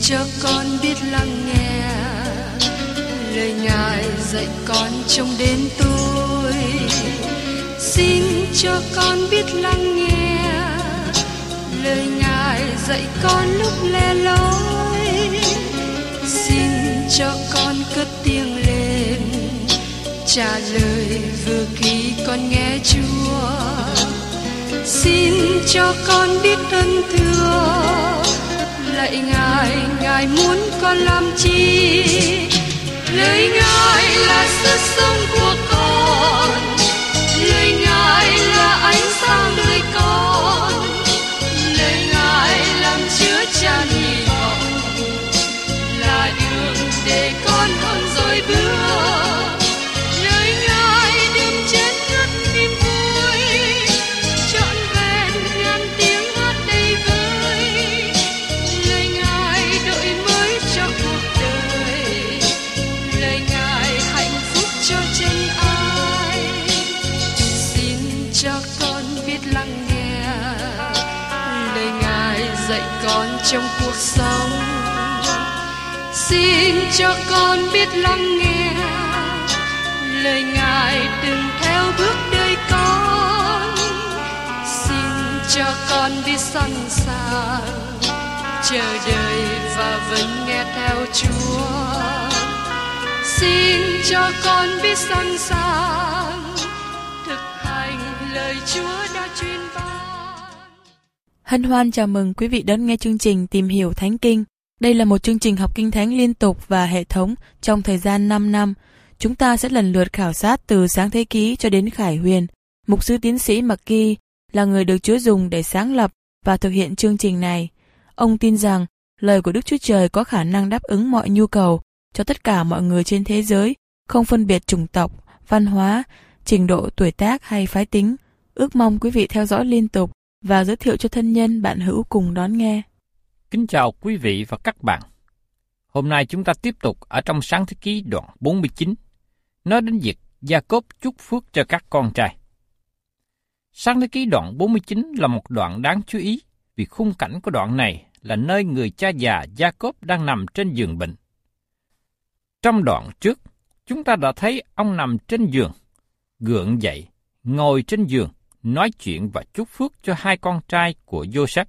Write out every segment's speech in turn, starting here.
cho con biết lắng nghe lời Ngài dạy con trong đến tôi. Xin cho con biết lắng nghe lời Ngài dạy con lúc lẻ loi. Xin cho con cất tiếng lên trả lời vừa khi con nghe Chúa. Xin cho con biết ơn thưa lạy Ngài, Ngài muốn con làm chi? Lời Ngài là sức sống của con, lời Ngài là ánh sáng đời con, lời Ngài làm chứa chan hy vọng, là đường để con hơn rồi bước. Lời Ngài đêm chết ngất niềm vui, trọn vẹn ngàn tiếng hát đầy vơi. Lời Ngài đổi mới cho cuộc đời, lời Ngài hạnh phúc cho chân ai. Xin cho con biết lắng nghe lời Ngài dạy con trong cuộc sống. Xin cho con biết lắng nghe lời Ngài từng theo bước đời con. Xin cho con biết sẵn sàng chờ đợi và vẫn nghe theo Chúa. Xin cho con biết sẵn sàng thực hành lời Chúa đã truyền ban. Hân hoan chào mừng quý vị đón nghe chương trình Tìm hiểu Thánh Kinh. Đây là một chương trình học Kinh Thánh liên tục và hệ thống trong thời gian 5 năm. Chúng ta sẽ lần lượt khảo sát từ Sáng Thế Ký cho đến Khải Huyền. Mục sư tiến sĩ McGee là người được Chúa dùng để sáng lập và thực hiện chương trình này. Ông tin rằng lời của Đức Chúa Trời có khả năng đáp ứng mọi nhu cầu cho tất cả mọi người trên thế giới, không phân biệt chủng tộc, văn hóa, trình độ tuổi tác hay phái tính. Ước mong quý vị theo dõi liên tục và giới thiệu cho thân nhân bạn hữu cùng đón nghe. Kính chào quý vị và các bạn. Hôm nay chúng ta tiếp tục ở trong Sáng Thế Ký đoạn 49, nói đến việc Gia-cốp chúc phước cho các con trai. Sáng Thế Ký đoạn 49 là một đoạn đáng chú ý vì khung cảnh của đoạn này là nơi người cha già Gia-cốp đang nằm trên giường bệnh. Trong đoạn trước, chúng ta đã thấy ông nằm trên giường, gượng dậy, ngồi trên giường, nói chuyện và chúc phước cho hai con trai của Giô-sép.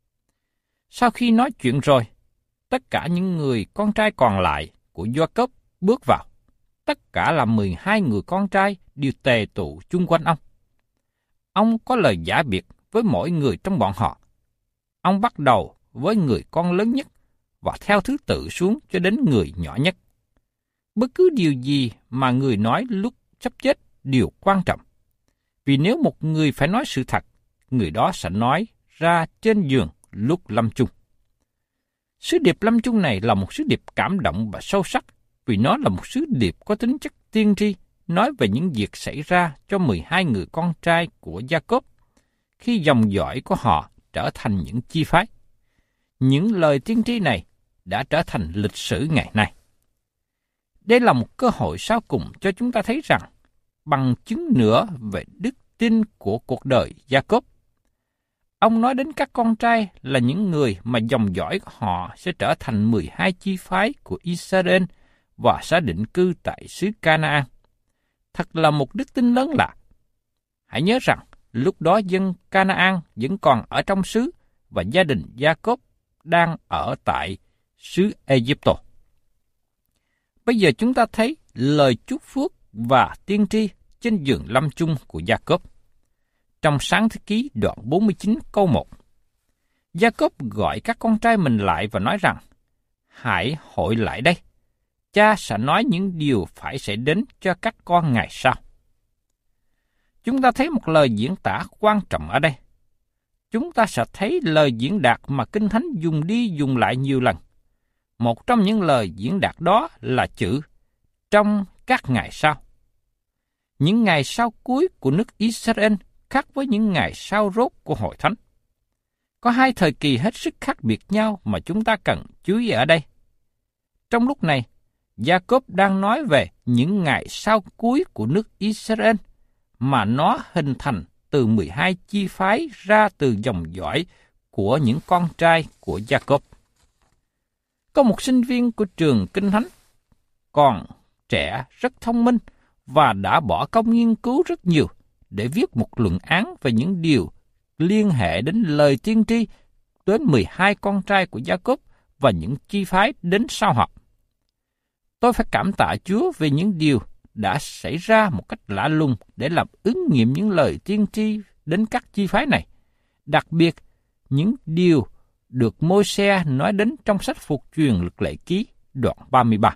Sau khi nói chuyện rồi, tất cả những người con trai còn lại của Gia-cốp bước vào. Tất cả là 12 người con trai đều tề tụ chung quanh ông. Ông có lời giả biệt với mỗi người trong bọn họ. Ông bắt đầu với người con lớn nhất và theo thứ tự xuống cho đến người nhỏ nhất. Bất cứ điều gì mà người nói lúc sắp chết đều quan trọng. Vì nếu một người phải nói sự thật, người đó sẽ nói ra trên giường lúc lâm chung. Sứ điệp lâm chung này là một sứ điệp cảm động và sâu sắc, vì nó là một sứ điệp có tính chất tiên tri, nói về những việc xảy ra cho 12 người con trai của Gia-cốp khi dòng dõi của họ trở thành những chi phái. Những lời tiên tri này đã trở thành lịch sử ngày nay. Đây là một cơ hội sau cùng cho chúng ta thấy rằng, bằng chứng nữa về đức tin của cuộc đời Gia-cốp. Ông nói đến các con trai là những người mà dòng dõi của họ sẽ trở thành 12 chi phái của Israel và sẽ định cư tại xứ Canaan. Thật là một đức tin lớn lạ. Hãy nhớ rằng, lúc đó dân Canaan vẫn còn ở trong xứ và gia đình Gia-cốp đang ở tại xứ Ai-cập. Bây giờ chúng ta thấy lời chúc phước và tiên tri trên giường lâm chung của Gia-cốp. Trong Sáng Thế Ký đoạn 49 câu 1, Gia-cốp gọi các con trai mình lại và nói rằng, hãy hội lại đây, cha sẽ nói những điều phải xảy đến cho các con ngày sau. Chúng ta thấy một lời diễn tả quan trọng ở đây. Chúng ta sẽ thấy lời diễn đạt mà Kinh Thánh dùng đi dùng lại nhiều lần. Một trong những lời diễn đạt đó là chữ trong các ngày sau. Những ngày sau cuối của nước Israel khác với những ngày sau rốt của Hội Thánh. Có hai thời kỳ hết sức khác biệt nhau mà chúng ta cần chú ý ở đây. Trong lúc này, Gia-cốp đang nói về những ngày sau cuối của nước Israel mà nó hình thành từ 12 chi phái ra từ dòng dõi của những con trai của Gia-cốp. Có một sinh viên của trường Kinh Thánh, còn trẻ, rất thông minh và đã bỏ công nghiên cứu rất nhiều để viết một luận án về những điều liên hệ đến lời tiên tri đến 12 con trai của Gia-cốp và những chi phái đến sau họ. Tôi phải cảm tạ Chúa về những điều đã xảy ra một cách lạ lùng để làm ứng nghiệm những lời tiên tri đến các chi phái này, đặc biệt những điều được Môi-se nói đến trong sách Phục truyền Luật Lệ Ký đoạn 33.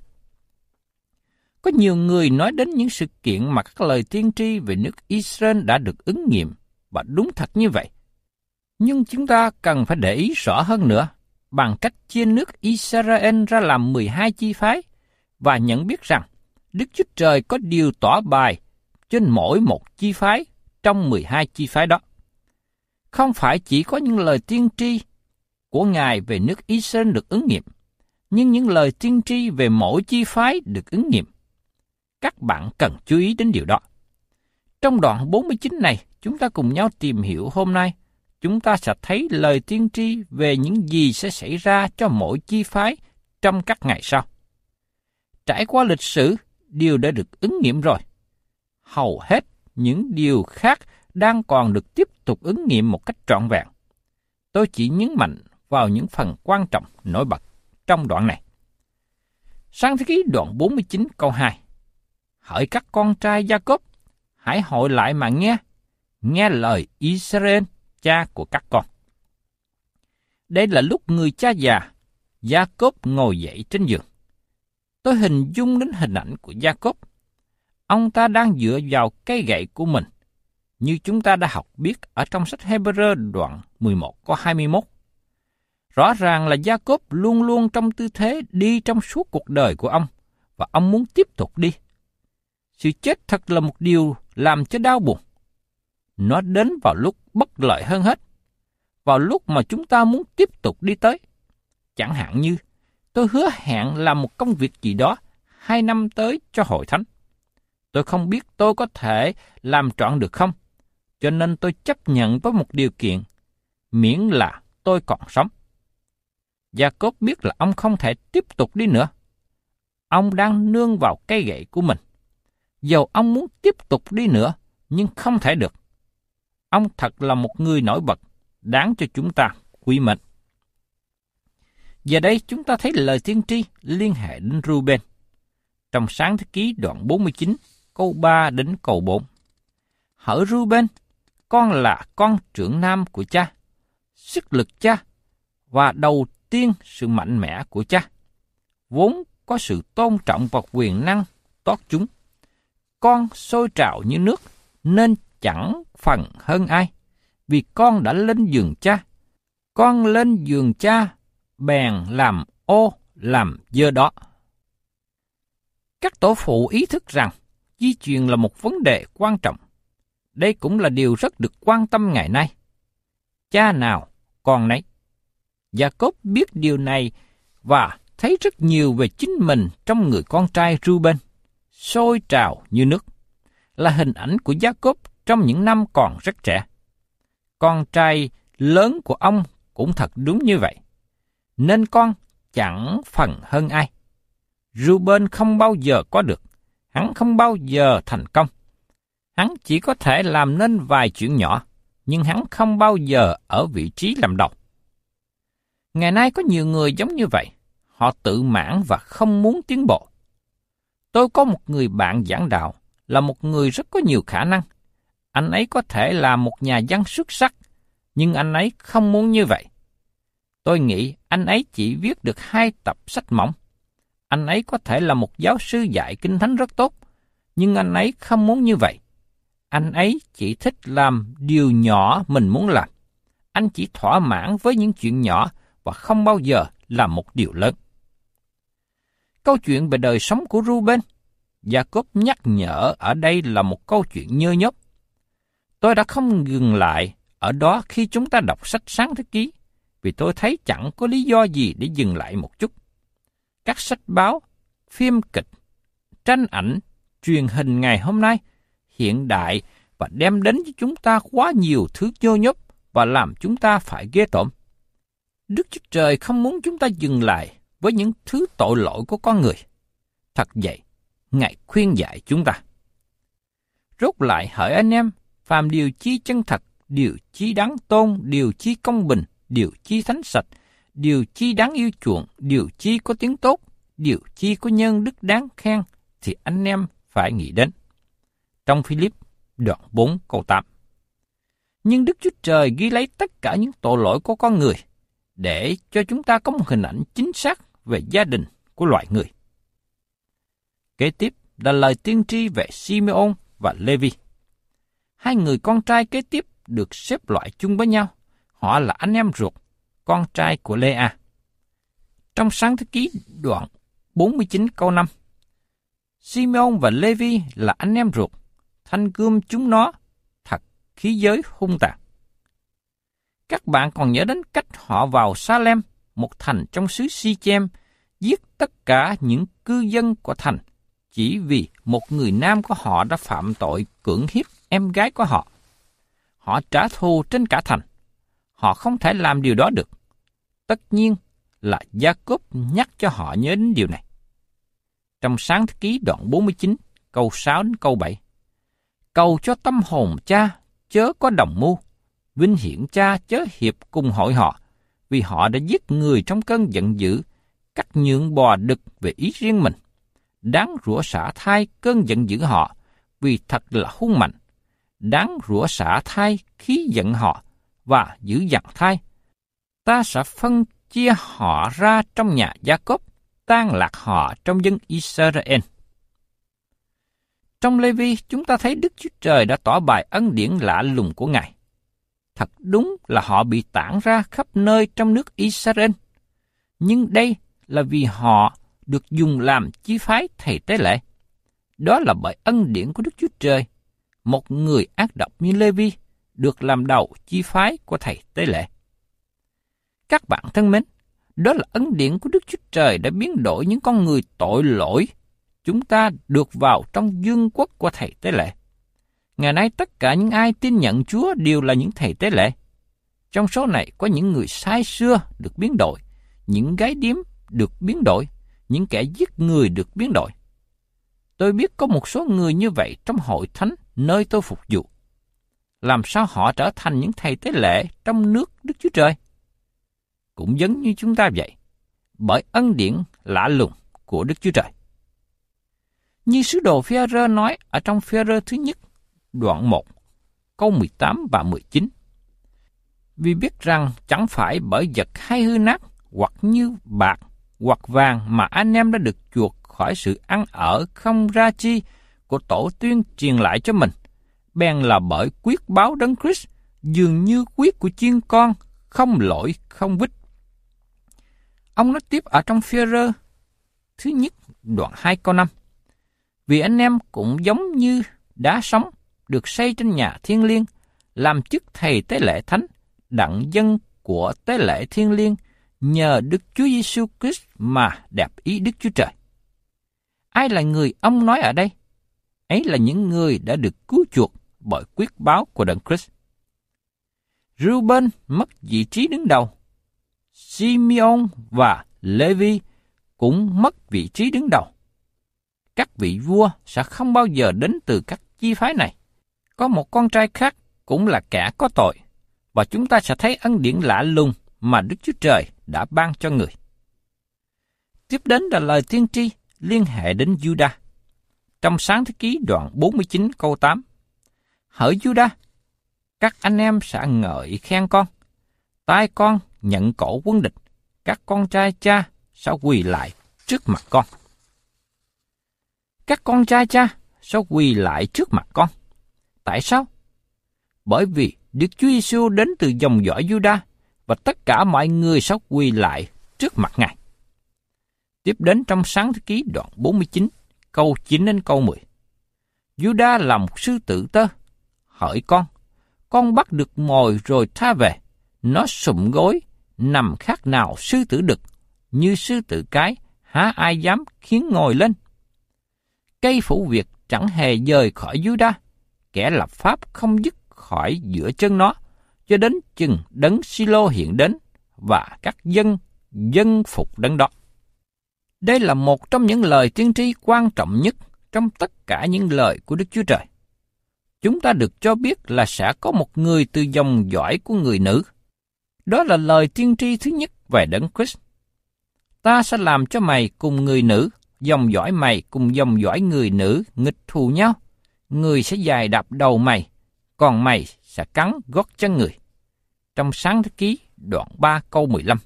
Có nhiều người nói đến những sự kiện mà các lời tiên tri về nước Israel đã được ứng nghiệm, và đúng thật như vậy. Nhưng chúng ta cần phải để ý rõ hơn nữa bằng cách chia nước Israel ra làm 12 chi phái và nhận biết rằng Đức Chúa Trời có điều tỏ bài trên mỗi một chi phái trong 12 chi phái đó. Không phải chỉ có những lời tiên tri của Ngài về nước Israel được ứng nghiệm, nhưng những lời tiên tri về mỗi chi phái được ứng nghiệm. Các bạn cần chú ý đến điều đó. Trong đoạn 49 này, chúng ta cùng nhau tìm hiểu hôm nay, chúng ta sẽ thấy lời tiên tri về những gì sẽ xảy ra cho mỗi chi phái trong các ngày sau. Trải qua lịch sử, điều đã được ứng nghiệm rồi. Hầu hết những điều khác đang còn được tiếp tục ứng nghiệm một cách trọn vẹn. Tôi chỉ nhấn mạnh vào những phần quan trọng nổi bật trong đoạn này. Sáng thế ký đoạn 49 câu 2. Hỡi các con trai Gia-cốp, hãy hội lại mà nghe lời Israel, cha của các con. Đây là lúc người cha già, Gia-cốp ngồi dậy trên giường. Tôi hình dung đến hình ảnh của Gia-cốp. Ông ta đang dựa vào cây gậy của mình, như chúng ta đã học biết ở trong sách Hebrew đoạn 11 câu 21. Rõ ràng là Gia-cốp luôn luôn trong tư thế đi trong suốt cuộc đời của ông, và ông muốn tiếp tục đi. Sự chết thật là một điều làm cho đau buồn. Nó đến vào lúc bất lợi hơn hết, vào lúc mà chúng ta muốn tiếp tục đi tới. Chẳng hạn như, tôi hứa hẹn làm một công việc gì đó 2 năm tới cho hội thánh. Tôi không biết tôi có thể làm trọn được không, cho nên tôi chấp nhận với một điều kiện, miễn là tôi còn sống. Gia-cốp biết là ông không thể tiếp tục đi nữa. Ông đang nương vào cây gậy của mình. Dầu ông muốn tiếp tục đi nữa, nhưng không thể được. Ông thật là một người nổi bật, đáng cho chúng ta quý mến. Giờ đây chúng ta thấy lời tiên tri liên hệ đến Reuben. Trong Sáng thế ký đoạn 49, câu 3 đến câu 4. Hỡi Reuben, con là con trưởng nam của cha, sức lực cha, và đầu tiên sự mạnh mẽ của cha, vốn có sự tôn trọng và quyền năng toát chúng. Con sôi trào như nước, nên chẳng phần hơn ai, vì con đã lên giường cha. Con lên giường cha, bèn làm ô làm dơ đó. Các tổ phụ ý thức rằng di truyền là một vấn đề quan trọng. Đây cũng là điều rất được quan tâm ngày nay. Cha nào, con nấy. Gia-cốp biết điều này và thấy rất nhiều về chính mình trong người con trai Reuben, sôi trào như nước, là hình ảnh của Gia-cốp trong những năm còn rất trẻ. Con trai lớn của ông cũng thật đúng như vậy, nên con chẳng phần hơn ai. Reuben không bao giờ có được, hắn không bao giờ thành công. Hắn chỉ có thể làm nên vài chuyện nhỏ, nhưng hắn không bao giờ ở vị trí làm đầu. Ngày nay có nhiều người giống như vậy, họ tự mãn và không muốn tiến bộ. Tôi có một người bạn giảng đạo, là một người rất có nhiều khả năng. Anh ấy có thể là một nhà văn xuất sắc, nhưng anh ấy không muốn như vậy. Tôi nghĩ anh ấy chỉ viết được 2 tập sách mỏng. Anh ấy có thể là một giáo sư dạy kinh thánh rất tốt, nhưng anh ấy không muốn như vậy. Anh ấy chỉ thích làm điều nhỏ mình muốn làm. Anh chỉ thỏa mãn với những chuyện nhỏ và không bao giờ làm một điều lớn. Câu chuyện về đời sống của Reuben, Gia-cốp nhắc nhở ở đây là một câu chuyện nhơ nhóc. Tôi đã không dừng lại ở đó khi chúng ta đọc sách Sáng thế ký, vì tôi thấy chẳng có lý do gì để dừng lại một chút. Các sách báo, phim kịch, tranh ảnh, truyền hình ngày hôm nay hiện đại và đem đến cho chúng ta quá nhiều thứ nhơ nhóc và làm chúng ta phải ghê tởm. Đức Chúa Trời không muốn chúng ta dừng lại với những thứ tội lỗi của con người. Thật vậy, Ngài khuyên dạy chúng ta. Rốt lại hỡi anh em, phàm điều chi chân thật, điều chi đáng tôn, điều chi công bình, điều chi thánh sạch, điều chi đáng yêu chuộng, điều chi có tiếng tốt, điều chi có nhân đức đáng khen, thì anh em phải nghĩ đến. Trong Philip đoạn 4 câu 8. Nhưng Đức Chúa Trời ghi lấy tất cả những tội lỗi của con người, để cho chúng ta có một hình ảnh chính xác về gia đình của loài người. Kế tiếp là lời tiên tri về Simeon và Lê-vi. Hai người con trai kế tiếp được xếp loại chung với nhau. Họ là anh em ruột, con trai của Lê-a. Trong Sáng Thế Ký đoạn 49 câu 5, Simeon và Lê-vi là anh em ruột, thanh gươm chúng nó, thật khí giới hung tàn. Các bạn còn nhớ đến cách họ vào Sa-lem, một thành trong xứ Si-chem, giết tất cả những cư dân của thành, chỉ vì một người nam của họ đã phạm tội cưỡng hiếp em gái của họ. Họ trả thù trên cả thành. Họ không thể làm điều đó được. Tất nhiên là Gia-cốp nhắc cho họ nhớ đến điều này. Trong Sáng Thế Ký đoạn 49, câu 6 đến câu 7, cầu cho tâm hồn cha chớ có đồng mưu, vinh hiển cha chớ hiệp cùng hội họ, vì họ đã giết người trong cơn giận dữ, cắt nhượng bò đực về ý riêng mình. Đáng rủa xả thai cơn giận dữ họ, vì thật là hung mạnh. Đáng rủa xả thai khí giận họ, và giữ dằn thai. Ta sẽ phân chia họ ra trong nhà Gia-cốp, tan lạc họ trong dân Israel. Trong Lê-vi, chúng ta thấy Đức Chúa Trời đã tỏ bày ân điển lạ lùng của Ngài. Thật đúng là họ bị tản ra khắp nơi trong nước Israel. Nhưng đây là vì họ được dùng làm chi phái thầy tế lễ. Đó là bởi ân điển của Đức Chúa Trời. Một người ác độc như Lê-vi được làm đầu chi phái của thầy tế lễ. Các bạn thân mến, đó là ân điển của Đức Chúa Trời đã biến đổi những con người tội lỗi. Chúng ta được vào trong vương quốc của thầy tế lễ. Ngày nay tất cả những ai tin nhận Chúa đều là những thầy tế lễ. Trong số này có những người sai xưa được biến đổi, những gái điếm được biến đổi, những kẻ giết người được biến đổi. Tôi biết có một số người như vậy trong hội thánh nơi tôi phục vụ. Làm sao họ trở thành những thầy tế lễ trong nước Đức Chúa Trời? Cũng giống như chúng ta vậy, bởi ân điển lạ lùng của Đức Chúa Trời. Như sứ đồ Phi-e-rơ nói ở trong Phi-e-rơ thứ nhất, đoạn 1, câu 18 và 19. Vì biết rằng chẳng phải bởi vật hay hư nát, hoặc như bạc, hoặc vàng mà anh em đã được chuộc khỏi sự ăn ở không ra chi của tổ tiên truyền lại cho mình, bèn là bởi quyết báo Đấng Christ, dường như quyết của chiên con, không lỗi, không vít. Ông nói tiếp ở trong Phi-e-rơ thứ nhất, đoạn 2 câu 5. Vì anh em cũng giống như đá sống, được xây trên nhà thiên liêng, làm chức thầy tế lễ thánh, đặng dân của tế lễ thiên liêng, nhờ Đức Chúa Giêsu Christ mà đẹp ý Đức Chúa Trời. Ai là người ông nói ở đây? Ấy là những người đã được cứu chuộc bởi quyết báo của Đấng Christ. Reuben mất vị trí đứng đầu. Simeon và Lê-vi cũng mất vị trí đứng đầu. Các vị vua sẽ không bao giờ đến từ các chi phái này. Có một con trai khác cũng là kẻ có tội, và chúng ta sẽ thấy ân điển lạ lùng mà Đức Chúa Trời đã ban cho người. Tiếp đến là lời tiên tri liên hệ đến Juda. Trong Sáng Thế Ký đoạn 49 câu 8, hỡi Juda, các anh em sẽ ngợi khen con, tai con nhận cổ quân địch, các con trai cha sẽ quỳ lại trước mặt con. Các con trai cha sẽ quỳ lại trước mặt con. Tại sao? Bởi vì Đức Chúa Giêsu đến từ dòng dõi Juda, và tất cả mọi người sẽ quỳ lại trước mặt Ngài. Tiếp đến trong Sáng Thế Ký đoạn 49, câu 9 đến câu 10. Juda là một sư tử tơ. Hỡi con bắt được mồi rồi tha về. Nó sụm gối, nằm khác nào sư tử đực, như sư tử cái, há ai dám khiến ngồi lên. Cây phủ việc chẳng hề dời khỏi Juda, kẻ lập pháp không dứt khỏi giữa chân nó, cho đến chừng đấng Silo hiện đến, và các dân phục đấng đó. Đây là một trong những lời tiên tri quan trọng nhất trong tất cả những lời của Đức Chúa Trời. Chúng ta được cho biết là sẽ có một người từ dòng dõi của người nữ. Đó là lời tiên tri thứ nhất về Đấng Christ. Ta sẽ làm cho mày cùng người nữ, dòng dõi mày cùng dòng dõi người nữ nghịch thù nhau. Người sẽ giày đạp đầu mày, còn mày sẽ cắn gót chân người. Trong Sáng Thế Ký đoạn 3 câu 15.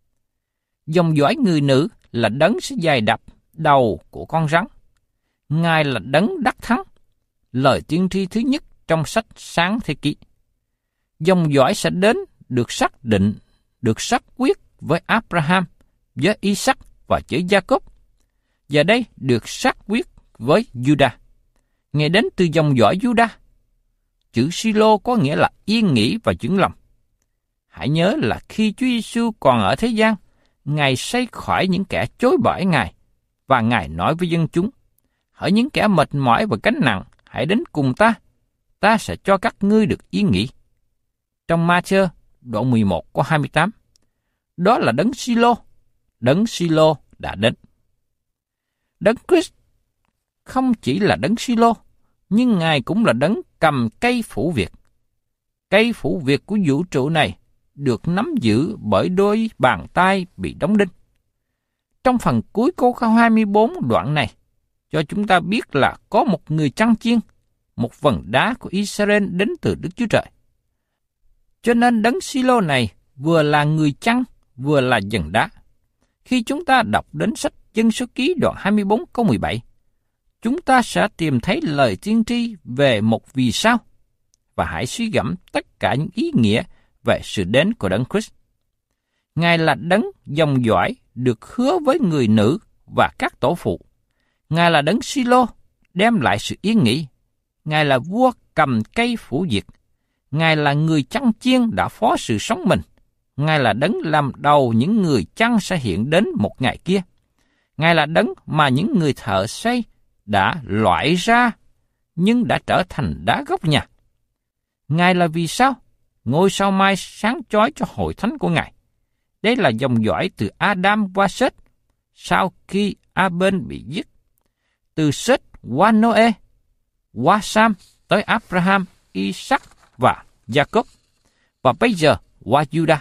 Dòng dõi người nữ là Đấng sẽ giày đạp đầu của con rắn. Ngài là Đấng đắc thắng. Lời tiên tri thứ nhất trong sách Sáng Thế Ký. Dòng dõi sẽ đến được xác định, được xác quyết với Abraham, với Isaac và với Jacob. Và đây được xác quyết với Judah. Ngài đến từ dòng dõi Judah. Chữ Silo có nghĩa là yên nghỉ và vững lòng. Hãy nhớ là khi Chúa Giêsu còn ở thế gian, Ngài xây khỏi những kẻ chối bỏ Ngài, và Ngài nói với dân chúng: hỡi những kẻ mệt mỏi và gánh nặng, hãy đến cùng ta sẽ cho các ngươi được yên nghỉ. Trong Ma-thơ đoạn 11 câu 28, đó là Đấng Silo đã đến. Đấng Christ không chỉ là Đấng Silo, nhưng Ngài cũng là Đấng cầm cây phủ việc. Cây phủ việc của vũ trụ này được nắm giữ bởi đôi bàn tay bị đóng đinh. Trong phần cuối câu 24 đoạn này, cho chúng ta biết là có một người chăn chiên, một vần đá của Israel đến từ Đức Chúa Trời. Cho nên Đấng Silo này vừa là người chăn, vừa là vần đá. Khi chúng ta đọc đến sách Dân Số Ký đoạn 24 câu 17, chúng ta sẽ tìm thấy lời tiên tri về một vì sao, và hãy suy gẫm tất cả những ý nghĩa về sự đến của Đấng Christ. Ngài là Đấng dòng dõi được hứa với người nữ và các tổ phụ. Ngài là Đấng Silo, đem lại sự yên nghỉ. Ngài là vua cầm cây phủ việc. Ngài là người chăn chiên đã phó sự sống mình. Ngài là Đấng làm đầu những người chăn sẽ hiện đến một ngày kia. Ngài là Đấng mà những người thợ xây đã loại ra, nhưng đã trở thành đá gốc nhà. Ngài là vì sao? Ngôi sao mai sáng chói cho hội thánh của Ngài. Đây là dòng dõi từ Adam qua Sết, sau khi Abel bị giết. Từ Sết qua Noe, qua Sam tới Abraham, Isaac và Jacob, và bây giờ qua Judah.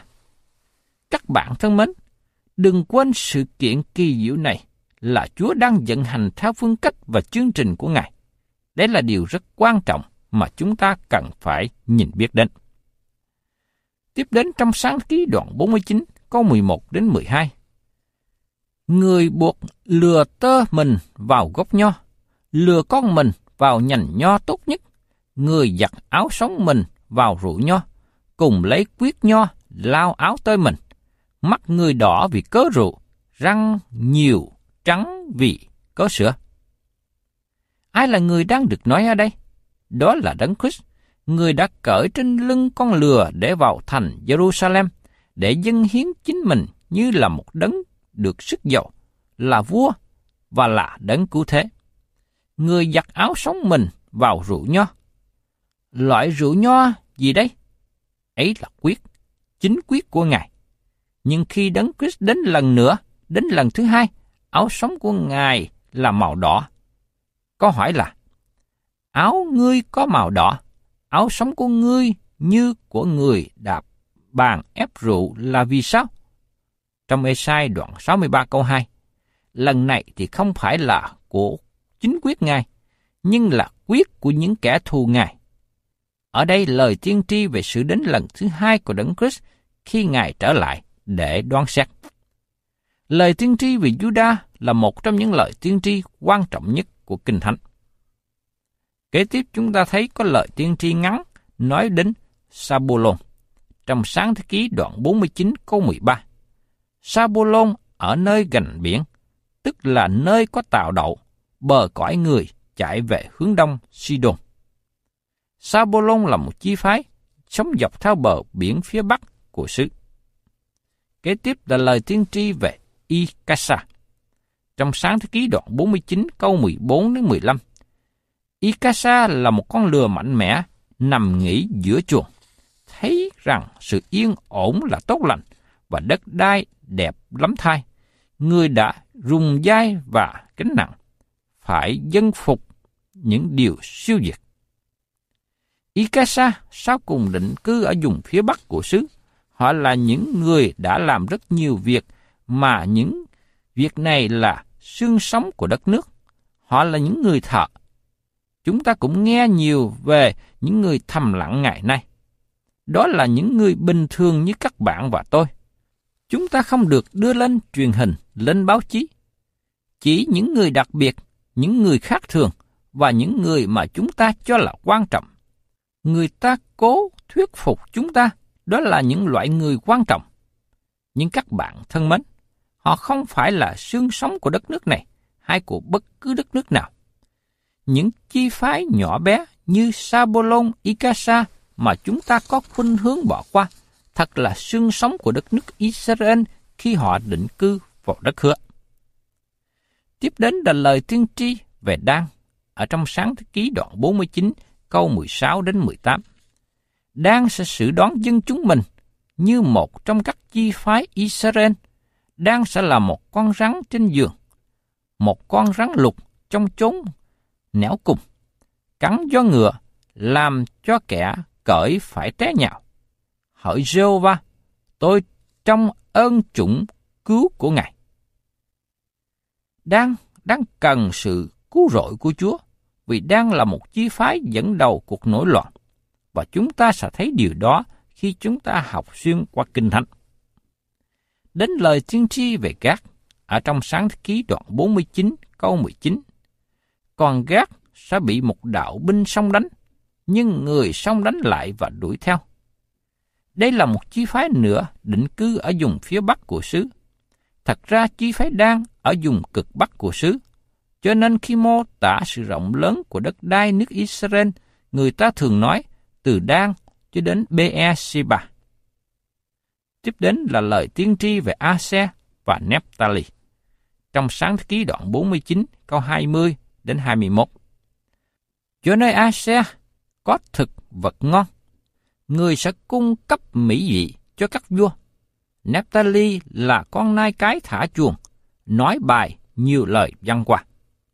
Các bạn thân mến, đừng quên sự kiện kỳ diệu này là Chúa đang vận hành theo phương cách và chương trình của Ngài. Đấy là điều rất quan trọng mà chúng ta cần phải nhìn biết đến. Tiếp đến trong Sáng Thế Ký đoạn 49, câu 11 đến 12. Người buộc lừa tơ mình vào gốc nho, lừa con mình vào nhành nho tốt nhất, người giặt áo sống mình vào rượu nho, cùng lấy quyết nho lao áo tơi mình, mắt người đỏ vì cớ rượu, răng nhiều trắng vì có sữa. Ai là người đang được nói ở đây? Đó là Đấng Christ, người đã cởi trên lưng con lừa để vào thành Jerusalem, để dâng hiến chính mình như là một đấng được sức giàu, là vua và là đấng cứu thế. Người giặt áo sống mình vào rượu nho. Loại rượu nho gì đấy? Ấy là quyết, chính quyết của Ngài. Nhưng khi Đấng Christ đến lần nữa, đến lần thứ hai, áo sống của Ngài là màu đỏ. Câu hỏi là, áo ngươi có màu đỏ, áo sống của ngươi như của người đạp bàn ép rượu là vì sao? Trong Ê-sai đoạn 63 câu 2, lần này thì không phải là của chính quyết Ngài, nhưng là quyết của những kẻ thù Ngài. Ở đây lời tiên tri về sự đến lần thứ hai của Đấng Christ khi Ngài trở lại để đoán xét. Lời tiên tri về Judah là một trong những lời tiên tri quan trọng nhất của Kinh Thánh. Kế tiếp chúng ta thấy có lời tiên tri ngắn nói đến Sa-bô-lôn trong Sáng Thế Ký đoạn 49 câu 13. Sa-bô-lôn ở nơi gần biển, tức là nơi có tàu đậu, bờ cõi người chạy về hướng đông Sidon. Sa-bô-lôn là một chi phái sống dọc theo bờ biển phía bắc của xứ. Kế tiếp là lời tiên tri về Y-ca-sa. Trong Sáng Thế Ký đoạn 49 câu 14 đến 15. Y-ca-sa là một con lừa mạnh mẽ nằm nghỉ giữa chuồng, thấy rằng sự yên ổn là tốt lành và đất đai đẹp lắm thay. người đã rùng vai và gánh nặng, phải dân phục những điều siêu việt. Ikasa sau cùng định cư ở vùng phía bắc của xứ. Họ là những người đã làm rất nhiều việc, mà những việc này là xương sống của đất nước. Họ là những người thợ. Chúng ta cũng nghe nhiều về những người thầm lặng ngày nay. Đó là những người bình thường như các bạn và tôi. Chúng ta không được đưa lên truyền hình, lên báo chí. Chỉ những người đặc biệt, những người khác thường và những người mà chúng ta cho là quan trọng. Người ta cố thuyết phục chúng ta đó là những loại người quan trọng. Nhưng các bạn thân mến, họ không phải là xương sống của đất nước này hay của bất cứ đất nước nào. Những chi phái nhỏ bé như Sabolon, Ikasa mà chúng ta có khuynh hướng bỏ qua, thật là xương sống của đất nước Israel khi họ định cư vào đất hứa. Tiếp đến là lời tiên tri về Dan ở trong Sáng Thế Ký đoạn 49 câu 16 đến 18. Dan sẽ xử đoán dân chúng mình như một trong các chi phái Israel. Dan sẽ là một con rắn trên giường, một con rắn lục trong chốn nẻo cùng, cắn gió ngựa, làm cho kẻ cởi phải té nhào. Hỡi Giê-hô-va, tôi trong ơn chủng cứu của Ngài. Dan đang cần sự cứu rỗi của Chúa, vì Dan là một chi phái dẫn đầu cuộc nổi loạn, và chúng ta sẽ thấy điều đó khi chúng ta học xuyên qua Kinh Thánh. Đến lời tiên tri về Gad ở trong Sáng Thế Ký đoạn 49 câu 19. Còn Gad sẽ bị một đạo binh xông đánh, nhưng người xông đánh lại và đuổi theo. Đây là một chi phái nữa định cư ở vùng phía bắc của xứ. Thật ra chi phái Dan ở vùng cực bắc của xứ, cho nên khi mô tả sự rộng lớn của đất đai nước Israel, người ta thường nói từ Dan cho đến Beer-sheba. Tiếp đến là lời tiên tri về A-se và Nephtali trong Sáng Thế Ký đoạn 49 câu 20 đến 21. Cho nơi A-se có thực vật ngon, người sẽ cung cấp mỹ vị cho các vua. Nephtali là con nai cái thả chuồng, nói bài nhiều lời văn qua.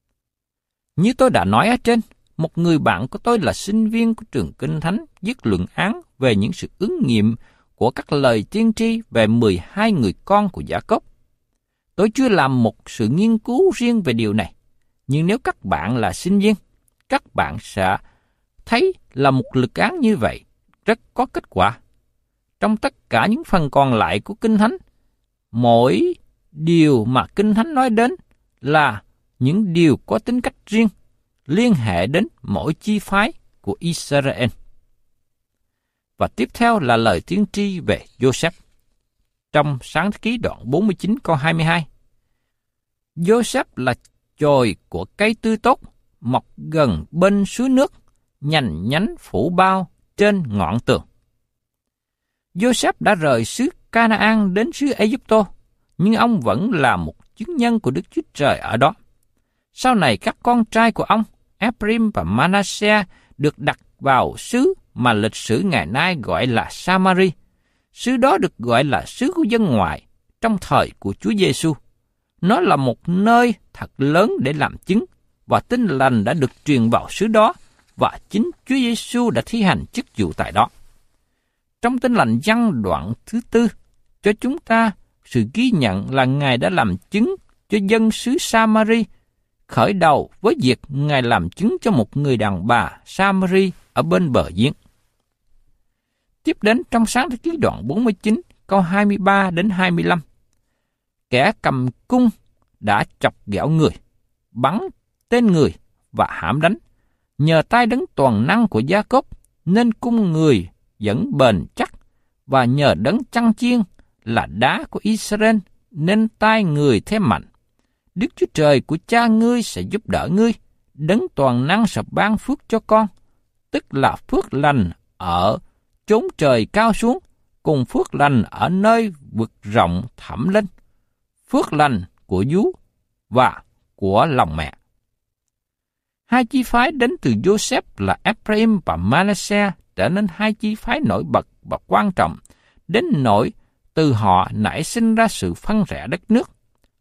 Như tôi đã nói ở trên, một người bạn của tôi là sinh viên của trường Kinh Thánh viết luận án về những sự ứng nghiệm của các lời tiên tri về 12 người con của Gia-cốp. Tôi chưa làm một sự nghiên cứu riêng về điều này, nhưng nếu các bạn là sinh viên, các bạn sẽ thấy là một luận án như vậy rất có kết quả. Trong tất cả những phần còn lại của Kinh Thánh, mỗi điều mà Kinh Thánh nói đến là những điều có tính cách riêng, liên hệ đến mỗi chi phái của Israel. Và tiếp theo là lời tiên tri về Joseph. Trong Sáng Thế Ký đoạn 49 câu 22. Joseph là chồi của cây tươi tốt, mọc gần bên suối nước, nhành nhánh phủ bao trên ngọn tường. Joseph đã rời xứ Canaan đến xứ Ai-cập, nhưng ông vẫn là một chứng nhân của Đức Chúa Trời ở đó. Sau này các con trai của ông, Ephraim và Manasseh, được đặt vào xứ mà lịch sử ngày nay gọi là Samari. Xứ đó được gọi là xứ của dân ngoại trong thời của Chúa Giêsu. Nó là một nơi thật lớn để làm chứng, và tin lành đã được truyền vào xứ đó, và chính Chúa Giêsu đã thi hành chức vụ tại đó. Trong Tin Lành Giăng đoạn thứ 4, cho chúng ta sự ghi nhận là Ngài đã làm chứng cho dân xứ Samari, khởi đầu với việc Ngài làm chứng cho một người đàn bà Samari ở bên bờ giếng. Tiếp đến trong Sáng Thế Ký đoạn 49, câu 23 đến 25. Kẻ cầm cung đã chọc ghẹo người, bắn tên người và hãm đánh. Nhờ tay đấng toàn năng của Gia-cốp nên cung người vẫn bền chắc, và nhờ đấng chăn chiên là đá của Israel nên tay người thêm mạnh. Đức Chúa Trời của cha ngươi sẽ giúp đỡ ngươi, đấng toàn năng sẽ ban phước cho con, tức là phước lành ở chốn trời cao xuống, cùng phước lành ở nơi vực rộng thẳm lên, phước lành của vú và của lòng mẹ. Hai chi phái đến từ Joseph là Ephraim và Manasseh trở nên hai chi phái nổi bật và quan trọng, đến nỗi từ họ nảy sinh ra sự phân rẽ đất nước.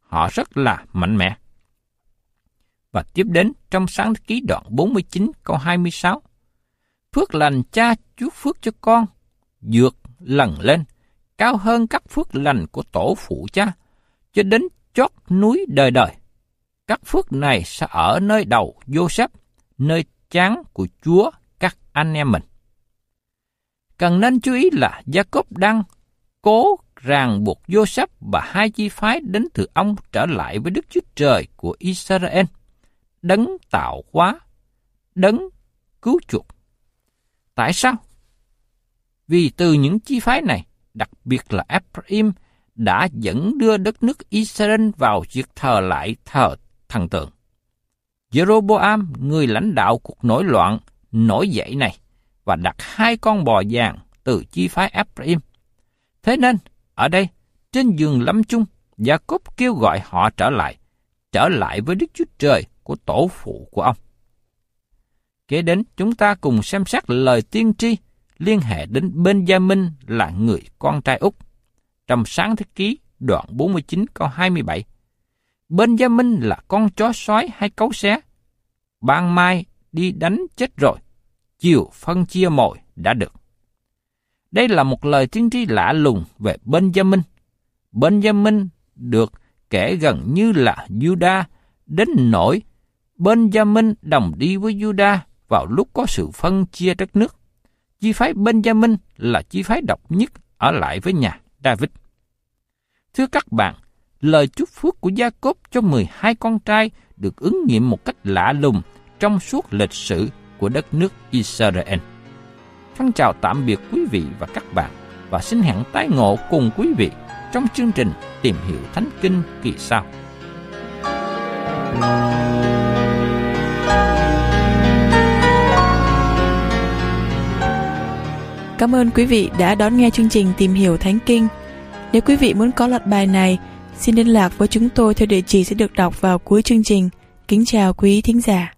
họ rất là mạnh mẽ. Và tiếp đến trong Sáng Thế Ký đoạn 49 câu 26. Phước lành cha chúc phước cho con, vượt lần lên, cao hơn các phước lành của tổ phụ cha, cho đến chót núi đời đời. Các phước này sẽ ở nơi đầu Giô-sép, nơi trán của Chúa các anh em mình. Cần nên chú ý là Gia-cốp đang cố ràng buộc Giô-sép và hai chi phái đến từ ông trở lại với Đức Chúa Trời của Israel, đấng tạo hóa, đấng cứu chuộc. Tại sao? Vì từ những chi phái này, đặc biệt là Ephraim, đã dẫn đưa đất nước Israel vào việc thờ lại thờ thần tượng. Jeroboam, người lãnh đạo cuộc nổi loạn nổi dậy này, và đặt 2 con bò vàng từ chi phái Ephraim. Thế nên, ở đây, trên giường lâm chung, Gia-cốp kêu gọi họ trở lại với Đức Chúa Trời của tổ phụ của ông. Kế đến, chúng ta cùng xem xét lời tiên tri liên hệ đến Ben-gia-minh là người con trai út. Trong Sáng Thế Ký đoạn 49 câu 27, Ben-gia-minh là con chó sói hay cấu xé. Ban mai đi đánh chết rồi, chiều phân chia mồi đã được. Đây là một lời tiên tri lạ lùng về Ben-gia-minh. Ben-gia-minh được kể gần như là Juda, đến nỗi Ben-gia-minh đồng đi với Juda vào lúc có sự phân chia đất nước. Chi phái Ben-gia-minh là chi phái độc nhất ở lại với nhà David. Thưa các bạn, lời chúc phước của Gia-cốp cho 12 con trai được ứng nghiệm một cách lạ lùng trong suốt lịch sử của đất nước Israel. Thân chào tạm biệt quý vị và các bạn, và xin hẹn tái ngộ cùng quý vị trong chương trình Tìm Hiểu Thánh Kinh kỳ sau. Cảm ơn quý vị đã đón nghe chương trình Tìm Hiểu Thánh Kinh. Nếu quý vị muốn có loạt bài này, xin liên lạc với chúng tôi theo địa chỉ sẽ được đọc vào cuối chương trình. Kính chào quý thính giả.